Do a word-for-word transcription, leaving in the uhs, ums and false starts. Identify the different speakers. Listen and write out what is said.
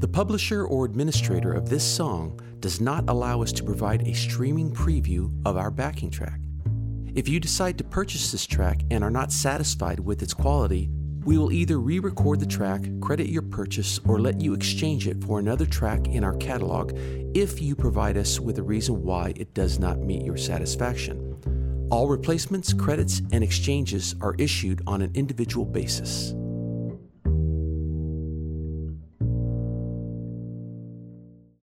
Speaker 1: The publisher or administrator of this song does not allow us to provide a streaming preview of our backing track. If you decide to purchase this track and are not satisfied with its quality, we will either re-record the track, credit your purchase, or let you exchange it for another track in our catalog if you provide us with a reason why it does not meet your satisfaction. All replacements, credits, and exchanges are issued on an individual basis.